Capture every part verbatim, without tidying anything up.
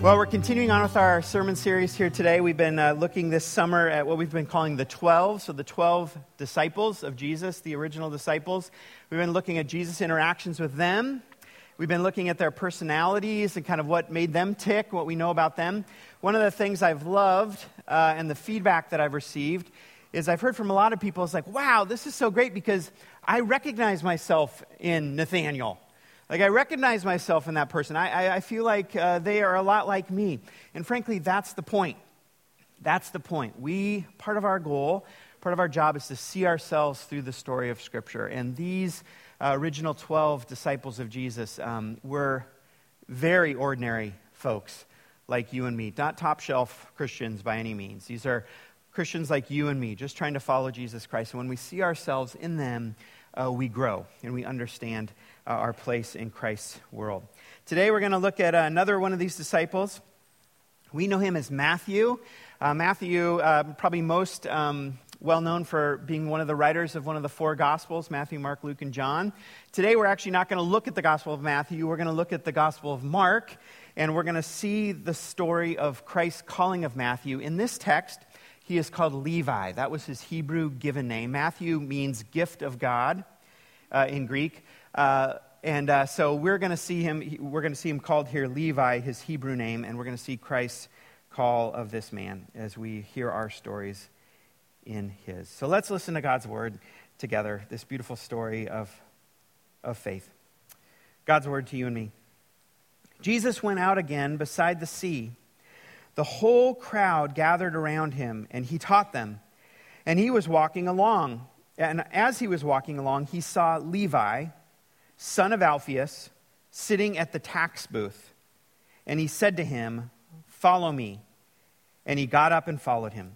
Well, we're continuing on with our sermon series here today. We've been uh, looking this summer at what we've been calling the twelve, so the twelve disciples of Jesus, the original disciples. We've been looking at Jesus' interactions with them. We've been looking at their personalities and kind of what made them tick, what we know about them. One of the things I've loved uh, and the feedback that I've received is I've heard from a lot of people, it's like, wow, this is so great because I recognize myself in Nathaniel. Like, I recognize myself in that person. I, I, I feel like uh, they are a lot like me. And frankly, that's the point. That's the point. We, part of our goal, part of our job is to see ourselves through the story of Scripture. And these uh, original twelve disciples of Jesus um, were very ordinary folks like you and me. Not top shelf Christians by any means. These are Christians like you and me, just trying to follow Jesus Christ. And when we see ourselves in them, uh, we grow and we understand Uh, our place in Christ's world. Today we're going to look at uh, another one of these disciples. We know him as Matthew. Uh, Matthew, uh, probably most um, well known for being one of the writers of one of the four Gospels, Matthew, Mark, Luke, and John. Today we're actually not going to look at the Gospel of Matthew. We're going to look at the Gospel of Mark, and we're going to see the story of Christ's calling of Matthew. In this text, he is called Levi. That was his Hebrew given name. Matthew means gift of God uh, in Greek. Uh, and uh, so we're going to see him. We're going to see him called here Levi, his Hebrew name, and we're going to see Christ's call of this man as we hear our stories in his. So let's listen to God's word together. This beautiful story of of faith. God's word to you and me. Jesus went out again beside the sea. The whole crowd gathered around him, and he taught them. And he was walking along, and as he was walking along, he saw Levi, son of Alphaeus, sitting at the tax booth. And he said to him, "Follow me." And he got up and followed him.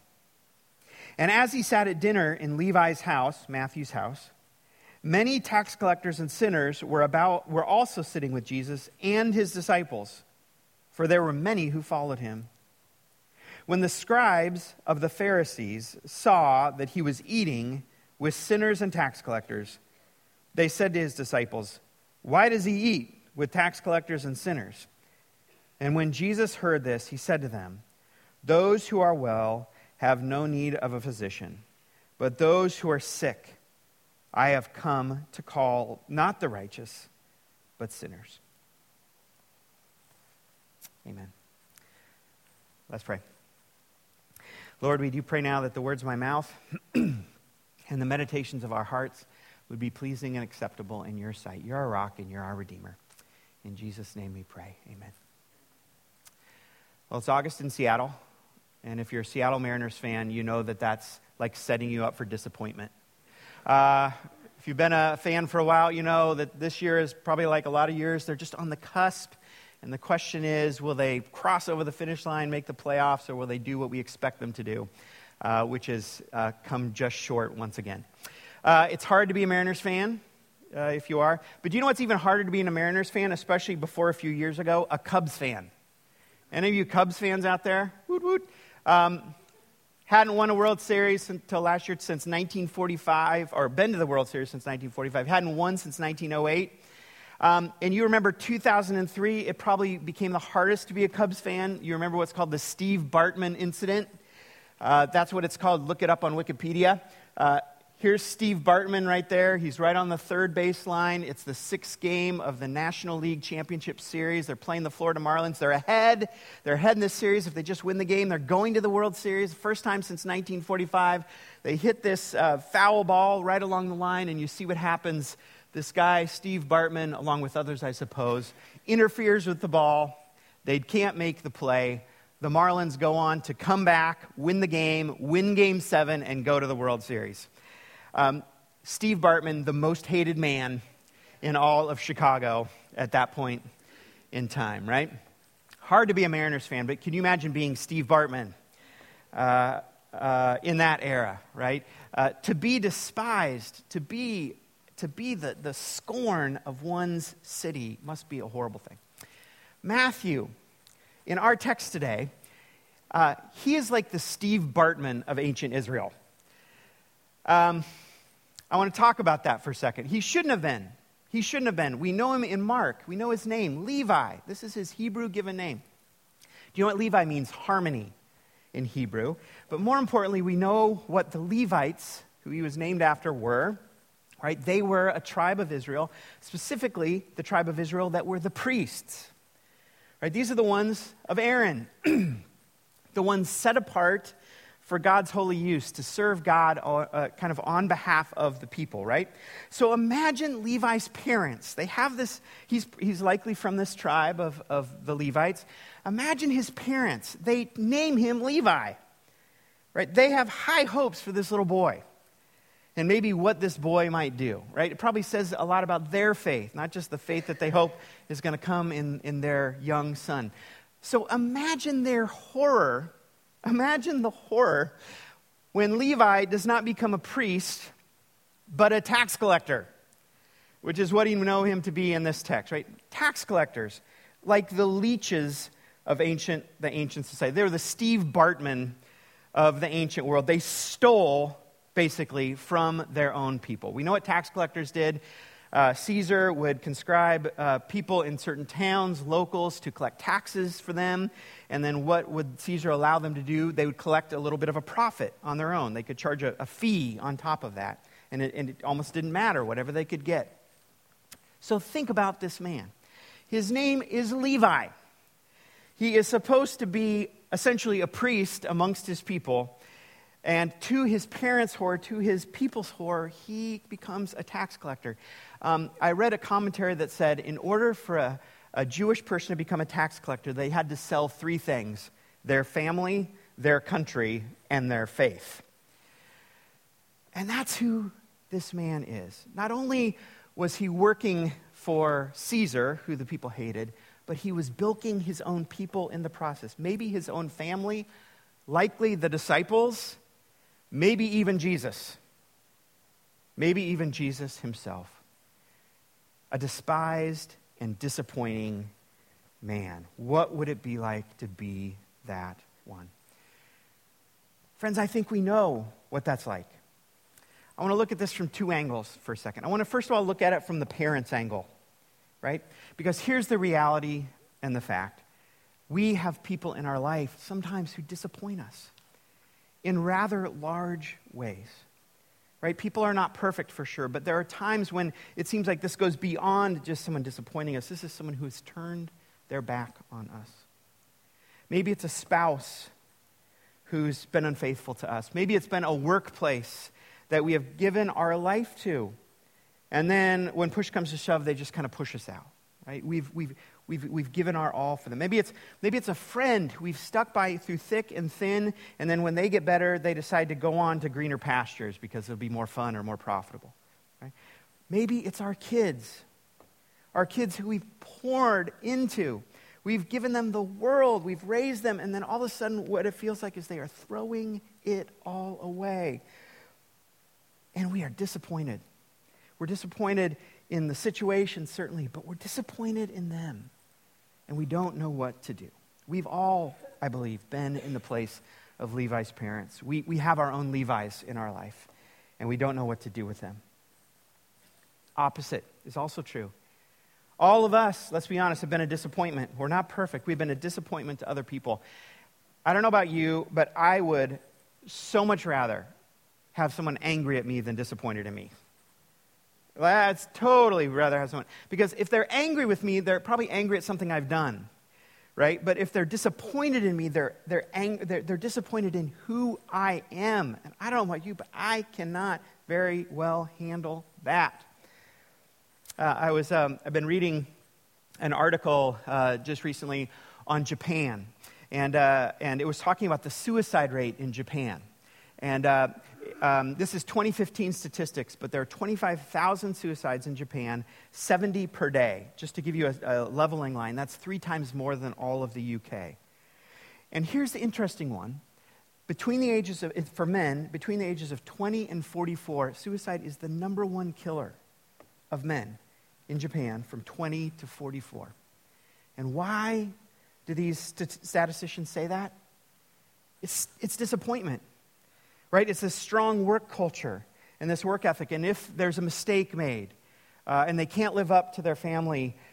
And as he sat at dinner in Levi's house, Matthew's house, many tax collectors and sinners were about were also sitting with Jesus and his disciples, for there were many who followed him. When the scribes of the Pharisees saw that he was eating with sinners and tax collectors, they said to his disciples, "Why does he eat with tax collectors and sinners?" And when Jesus heard this, he said to them, "Those who are well have no need of a physician, but those who are sick, I have come to call not the righteous, but sinners." Amen. Let's pray. Lord, we do pray now that the words of my mouth and the meditations of our hearts would be pleasing and acceptable in your sight. You're our rock and you're our Redeemer. In Jesus' name we pray. Amen. Well, it's August in Seattle, and if you're a Seattle Mariners fan, you know that that's like setting you up for disappointment. Uh, if you've been a fan for a while, you know that this year is probably like a lot of years. They're just on the cusp, and the question is, will they cross over the finish line, make the playoffs, or will they do what we expect them to do, uh, which is uh, come just short once again. Uh, it's hard to be a Mariners fan, uh, if you are. But do you know what's even harder to be a Mariners fan, especially before a few years ago? A Cubs fan. Any of you Cubs fans out there? Woot woot. Um, hadn't won a World Series until last year, since nineteen forty-five, or been to the World Series since nineteen forty-five. Hadn't won since nineteen oh eight. Um, and you remember two thousand three, it probably became the hardest to be a Cubs fan. You remember what's called the Steve Bartman incident? Uh, that's what it's called. Look it up on Wikipedia. Uh, Here's Steve Bartman right there. He's right on the third baseline. It's the sixth game of the National League Championship Series. They're playing the Florida Marlins. They're ahead. They're ahead in this series. If they just win the game, they're going to the World Series. First time since nineteen forty-five. They hit this uh, foul ball right along the line, and you see what happens. This guy, Steve Bartman, along with others, I suppose, interferes with the ball. They can't make the play. The Marlins go on to come back, win the game, win Game seven, and go to the World Series. Um, Steve Bartman, the most hated man in all of Chicago at that point in time, right? Hard to be a Mariners fan, but can you imagine being Steve Bartman uh, uh, in that era, right? Uh, to be despised, to be to be the, the scorn of one's city must be a horrible thing. Matthew, in our text today, uh, he is like the Steve Bartman of ancient Israel. Um, I want to talk about that for a second. He shouldn't have been. He shouldn't have been. We know him in Mark. We know his name, Levi. This is his Hebrew given name. Do you know what Levi means? Harmony in Hebrew. But more importantly, we know what the Levites, who he was named after, were. Right? They were a tribe of Israel, specifically the tribe of Israel that were the priests. Right? These are the ones of Aaron, the ones set apart for God's holy use, to serve God uh, kind of on behalf of the people, right? So imagine Levi's parents. They have this, he's, he's likely from this tribe of, of the Levites. Imagine his parents. They name him Levi, right? They have high hopes for this little boy and maybe what this boy might do, right? It probably says a lot about their faith, not just the faith that they hope is going to come in, in their young son. So imagine their horror. Imagine the horror when Levi does not become a priest, but a tax collector, which is what you know him to be in this text, right? Tax collectors, like the leeches of ancient the ancient society. They were the Steve Bartman of the ancient world. They stole, basically, from their own people. We know what tax collectors did. Uh, Caesar would conscribe uh, people in certain towns, locals, to collect taxes for them. And then what would Caesar allow them to do? They would collect a little bit of a profit on their own. They could charge a, a fee on top of that. And it, and it almost didn't matter, whatever they could get. So think about this man. His name is Levi. He is supposed to be essentially a priest amongst his people. And to his parents' horror, to his people's horror, he becomes a tax collector. Um, I read a commentary that said in order for a, a Jewish person to become a tax collector, they had to sell three things: their family, their country, and their faith. And that's who this man is. Not only was he working for Caesar, who the people hated, but he was bilking his own people in the process. Maybe his own family, likely the disciples, maybe even Jesus. Maybe even Jesus himself. A despised and disappointing man. What would it be like to be that one? Friends, I think we know what that's like. I want to look at this from two angles for a second. I want to first of all look at it from the parents' angle, right? Because here's the reality and the fact. We have people in our life sometimes who disappoint us in rather large ways, right? People are not perfect for sure, but there are times when it seems like this goes beyond just someone disappointing us. This is someone who has turned their back on us. Maybe it's a spouse who's been unfaithful to us. Maybe it's been a workplace that we have given our life to, and then when push comes to shove, they just kind of push us out, right? We've we've we've we've given our all for them. Maybe it's maybe it's a friend who we've stuck by through thick and thin, and then when they get better, they decide to go on to greener pastures because it'll be more fun or more profitable, right? Maybe it's our kids, our kids who we've poured into. We've given them the world, we've raised them, and then all of a sudden what it feels like is they are throwing it all away. And we are disappointed. We're disappointed in the situation, certainly, but we're disappointed in them. And we don't know what to do. We've all, I believe, been in the place of Levi's parents. We, we have our own Levi's in our life, and we don't know what to do with them. Opposite is also true. All of us, let's be honest, have been a disappointment. We're not perfect. We've been a disappointment to other people. I don't know about you, but I would so much rather have someone angry at me than disappointed in me. That's totally rather have someone. Because if they're angry with me, they're probably angry at something I've done, right? But if they're disappointed in me, they're they're ang- they're, they're disappointed in who I am. And I don't know about you, but I cannot very well handle that. Uh, I was um, I've been reading an article uh, just recently on Japan, and uh, and it was talking about the suicide rate in Japan. And uh, um, this is twenty fifteen statistics, but there are twenty-five thousand suicides in Japan, seventy per day. Just to give you a, a leveling line, that's three times more than all of the U K. And here's the interesting one. Between the ages of, for men, between the ages of twenty and forty-four, suicide is the number one killer of men in Japan from twenty to forty-four. And why do these st- statisticians say that? It's, it's disappointment. Right? It's this strong work culture and this work ethic. And if there's a mistake made uh, and they can't live up to their family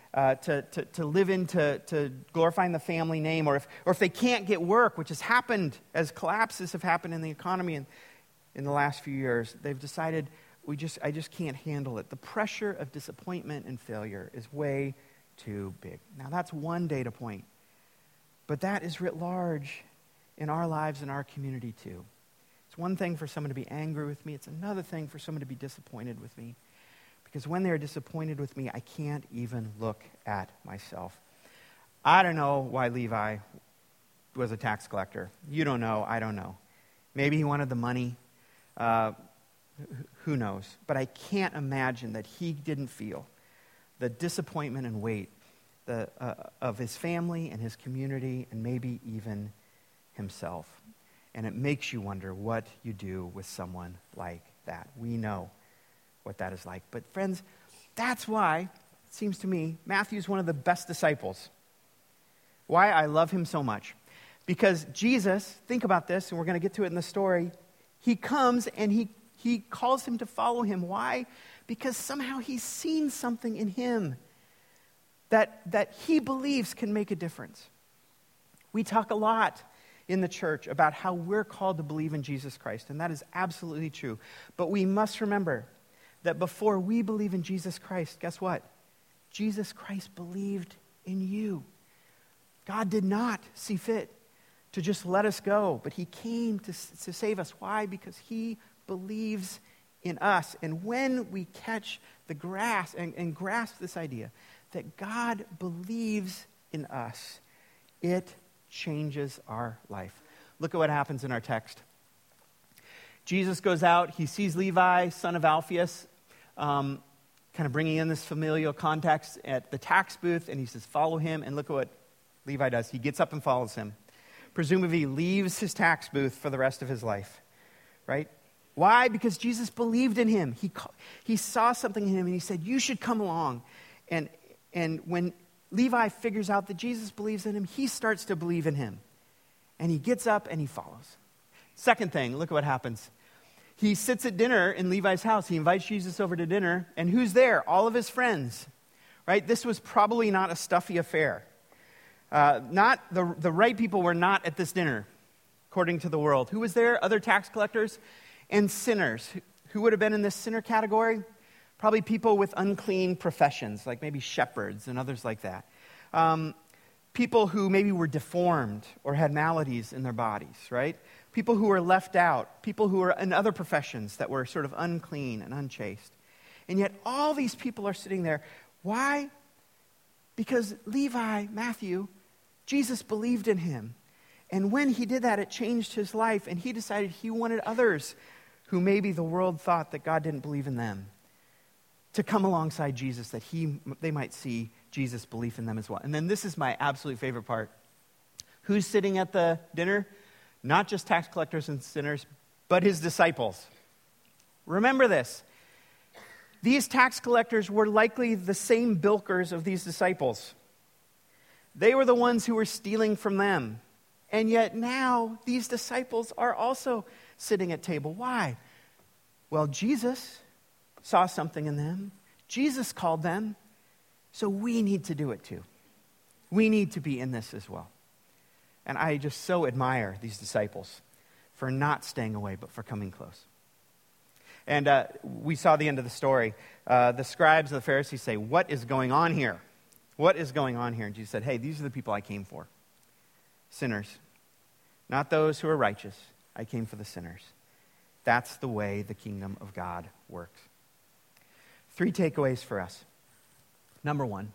uh, to, to, to live into to glorifying the family name, or if, or if they can't get work, which has happened as collapses have happened in the economy in, in the last few years, they've decided, we just I just can't handle it. The pressure of disappointment and failure is way too big. Now, that's one data point, but that is writ large in our lives, in our community too. It's one thing for someone to be angry with me. It's another thing for someone to be disappointed with me. Because when they're disappointed with me, I can't even look at myself. I don't know why Levi was a tax collector. You don't know. I don't know. Maybe he wanted the money. Uh, who knows? But I can't imagine that he didn't feel the disappointment and weight the, uh, of his family and his community and maybe even himself. And it makes you wonder what you do with someone like that. We know what that is like. But friends, that's why, it seems to me, Matthew's one of the best disciples. Why I love him so much. Because Jesus, think about this, and we're going to get to it in the story, he comes and he, he calls him to follow him. Why? Because somehow he's seen something in him that, that he believes can make a difference. We talk a lot in the church about how we're called to believe in Jesus Christ, and that is absolutely true. But we must remember that before we believe in Jesus Christ, guess what? Jesus Christ believed in you. God did not see fit to just let us go, but he came to, to save us. Why? Because he believes in us. And when we catch the grasp and, and grasp this idea that God believes in us, it changes our life. Look at what happens in our text. Jesus goes out, he sees Levi, son of Alphaeus, um, kind of bringing in this familial context at the tax booth, and he says, follow him, and look at what Levi does. He gets up and follows him. Presumably he leaves his tax booth for the rest of his life, right? Why? Because Jesus believed in him. He, he saw something in him, and he said, you should come along. And, and when Levi figures out that Jesus believes in him, he starts to believe in him. And he gets up and he follows. Second thing, look at what happens. He sits at dinner in Levi's house. He invites Jesus over to dinner. And who's there? All of his friends, right? This was probably not a stuffy affair. Uh, not the, the right people were not at this dinner, according to the world. Who was there? Other tax collectors and sinners. Who would have been in this sinner category? Probably people with unclean professions, like maybe shepherds and others like that. Um, people who maybe were deformed or had maladies in their bodies, right? People who were left out. People who were in other professions that were sort of unclean and unchaste. And yet all these people are sitting there. Why? Because Levi, Matthew, Jesus believed in him. And when he did that, it changed his life. And he decided he wanted others who maybe the world thought that God didn't believe in them to come alongside Jesus, that he they might see Jesus' belief in them as well. And then this is my absolute favorite part. Who's sitting at the dinner? Not just tax collectors and sinners, but his disciples. Remember this. These tax collectors were likely the same bilkers of these disciples. They were the ones who were stealing from them. And yet now these disciples are also sitting at table. Why? Well, Jesus saw something in them. Jesus called them. So we need to do it too. We need to be in this as well. And I just so admire these disciples for not staying away, but for coming close. And uh, we saw the end of the story. Uh, the scribes and the Pharisees say, what is going on here? What is going on here? And Jesus said, hey, these are the people I came for. Sinners. Not those who are righteous. I came for the sinners. That's the way the kingdom of God works. Three takeaways for us. Number one,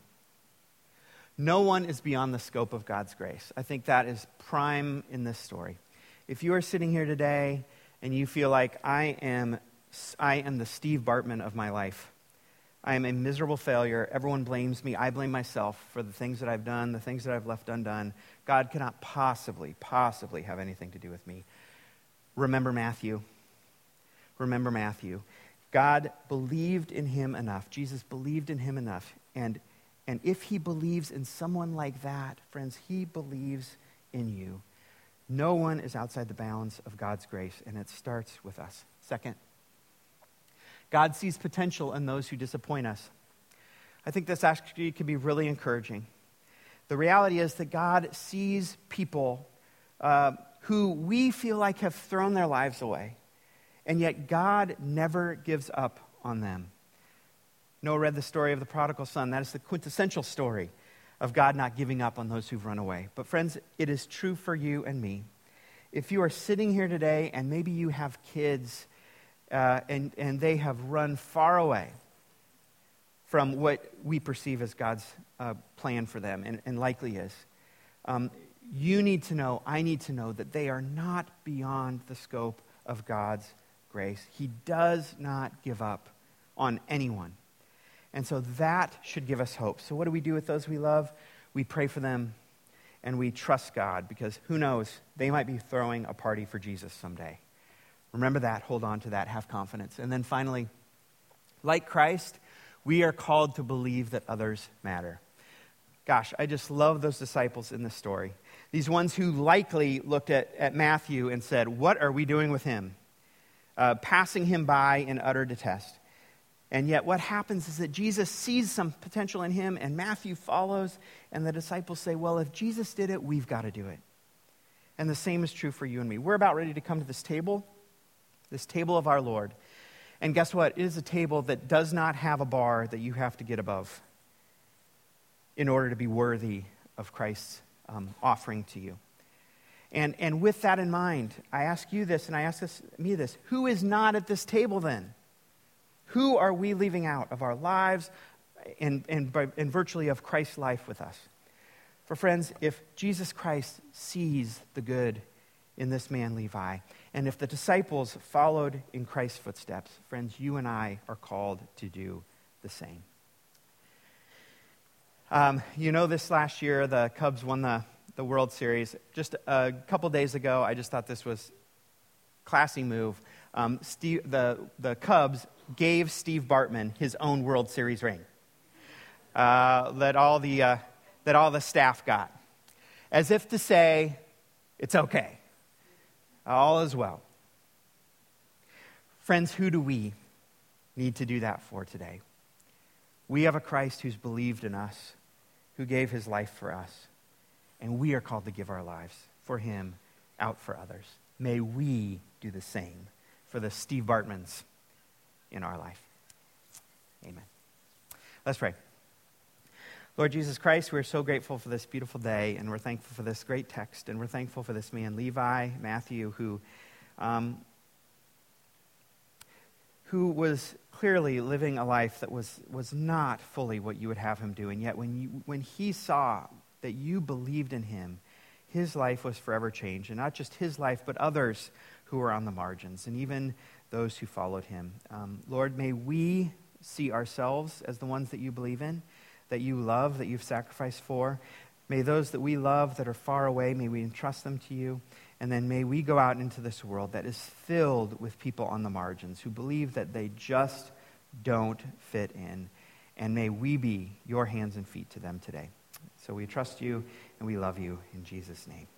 no one is beyond the scope of God's grace. I think that is prime in this story. If you are sitting here today and you feel like I am, I am the Steve Bartman of my life, I am a miserable failure, everyone blames me, I blame myself for the things that I've done, the things that I've left undone, God cannot possibly, possibly have anything to do with me. Remember Matthew. Remember Matthew. God believed in him enough. Jesus believed in him enough. And, and if he believes in someone like that, friends, he believes in you. No one is outside the bounds of God's grace, and it starts with us. Second, God sees potential in those who disappoint us. I think this actually could be really encouraging. The reality is that God sees people uh, who we feel like have thrown their lives away, and yet God never gives up on them. Noah read the story of the prodigal son. That is the quintessential story of God not giving up on those who've run away. But friends, it is true for you and me. If you are sitting here today and maybe you have kids uh, and, and they have run far away from what we perceive as God's uh, plan for them, and, and likely is, um, you need to know, I need to know that they are not beyond the scope of God's grace. He does not give up on anyone. And so that should give us hope. So what do we do with those we love? We pray for them and we trust God, because who knows, they might be throwing a party for Jesus someday. Remember that, hold on to that, have confidence. And then finally, like Christ, we are called to believe that others matter. Gosh, I just love those disciples in this story. These ones who likely looked at, at Matthew and said, what are we doing with him? Uh, passing him by in utter detest. And yet what happens is that Jesus sees some potential in him, and Matthew follows, and the disciples say, well, if Jesus did it, we've got to do it. And the same is true for you and me. We're about ready to come to this table, this table of our Lord. And guess what? It is a table that does not have a bar that you have to get above in order to be worthy of Christ's um, offering to you. And, and with that in mind, I ask you this, and I ask this, me this, who is not at this table then? Who are we leaving out of our lives and, and, and virtually of Christ's life with us? For friends, if Jesus Christ sees the good in this man Levi, and if the disciples followed in Christ's footsteps, friends, you and I are called to do the same. Um, you know, this last year, the Cubs won the, the World Series. Just a couple days ago, I just thought this was a classy move. Um, Steve, the, the Cubs gave Steve Bartman his own World Series ring uh, that all the uh, that all the staff got, as if to say, it's okay. All is well. Friends, who do we need to do that for today? We have a Christ who's believed in us, who gave his life for us, and we are called to give our lives for him out for others. May we do the same for the Steve Bartmans in our life. Amen. Let's pray. Lord Jesus Christ, we're so grateful for this beautiful day, and we're thankful for this great text, and we're thankful for this man, Levi, Matthew, who um, who was clearly living a life that was, was not fully what you would have him do, and yet when you, when he saw that you believed in him, his life was forever changed, and not just his life, but others who were on the margins, and even those who followed him. Um, Lord, may we see ourselves as the ones that you believe in, that you love, that you've sacrificed for. May those that we love that are far away, may we entrust them to you. And then may we go out into this world that is filled with people on the margins who believe that they just don't fit in. And may we be your hands and feet to them today. So we trust you and we love you in Jesus' name.